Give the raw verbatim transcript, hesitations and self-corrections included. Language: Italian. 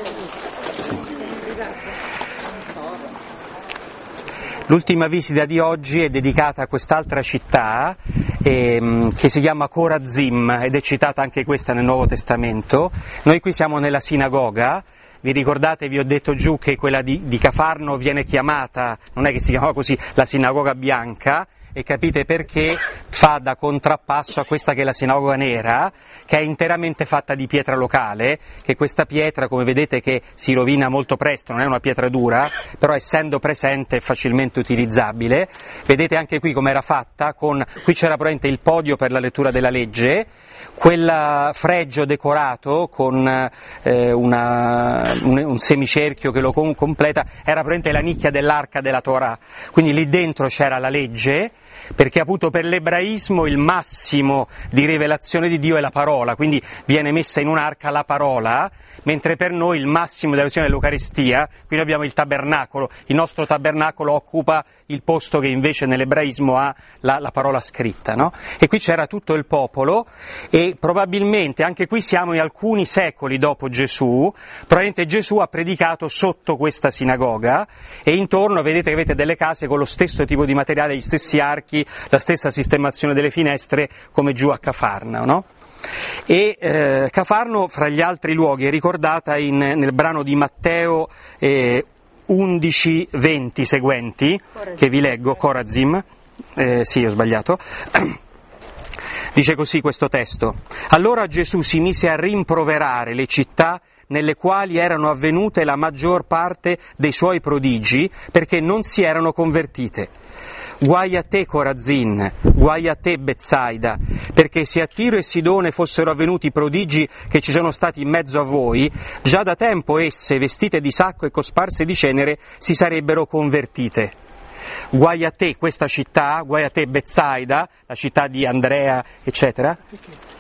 Sì. L'ultima visita di oggi è dedicata a quest'altra città ehm, che si chiama Chorazim ed è citata anche questa nel Nuovo Testamento. Noi qui siamo nella sinagoga. Vi ricordate, vi ho detto giù che quella di, di Cafarno viene chiamata, non è che si chiama così, la sinagoga bianca, e capite perché fa da contrappasso a questa che è la sinagoga nera, che è interamente fatta di pietra locale, che questa pietra, come vedete, che si rovina molto presto, non è una pietra dura, però essendo presente è facilmente utilizzabile. Vedete anche qui come era fatta, con, qui c'era probabilmente il podio per la lettura della legge, quel fregio decorato con eh, una, un, un semicerchio che lo com- completa, era probabilmente la nicchia dell'arca della Torah, quindi lì dentro c'era la legge, perché appunto per l'ebraismo il massimo di rivelazione di Dio è la parola, quindi viene messa in un'arca la parola, mentre per noi il massimo della rivelazione è l'Eucaristia, quindi abbiamo il tabernacolo, il nostro tabernacolo occupa il posto che invece nell'ebraismo ha la, la parola scritta, no? E qui c'era tutto il popolo e probabilmente anche qui siamo in alcuni secoli dopo Gesù, probabilmente Gesù ha predicato sotto questa sinagoga e intorno vedete che avete delle case con lo stesso tipo di materiale, gli stessi archi, la stessa sistemazione delle finestre come giù a Cafarnao, no? E eh, Cafarno fra gli altri luoghi è ricordata in, nel brano di Matteo eh, undici venti seguenti, Corazim. Che vi leggo, Chorazim, eh, sì ho sbagliato, dice così questo testo: allora Gesù si mise a rimproverare le città nelle quali erano avvenute la maggior parte dei suoi prodigi, perché non si erano convertite. Guai a te, Corazin, guai a te, Betsaida, perché se a Tiro e Sidone fossero avvenuti i prodigi che ci sono stati in mezzo a voi, già da tempo esse, vestite di sacco e cosparse di cenere, si sarebbero convertite. Guai a te, questa città, guai a te, Betsaida, la città di Andrea, eccetera.